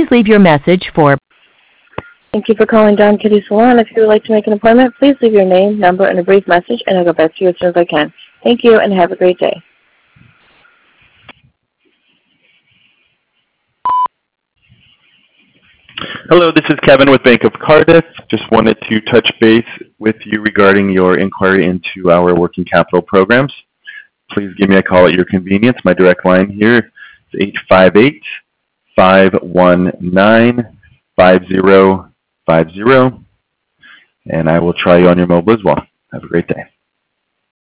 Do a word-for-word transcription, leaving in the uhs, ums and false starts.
leave your message for... Thank you for calling Don Kitty Salon. If you would like to make an appointment, please leave your name, number, and a brief message, and I'll get back to you as soon as I can. Thank you, and have a great day. Hello, this is Kevin with Bank of Cardiff. Just wanted to touch base with you regarding your inquiry into our working capital programs. Please give me a call at your convenience. My direct line here is eight five eight, five one nine, five zero five zero, and I will try you on your mobile as well. Have a great day.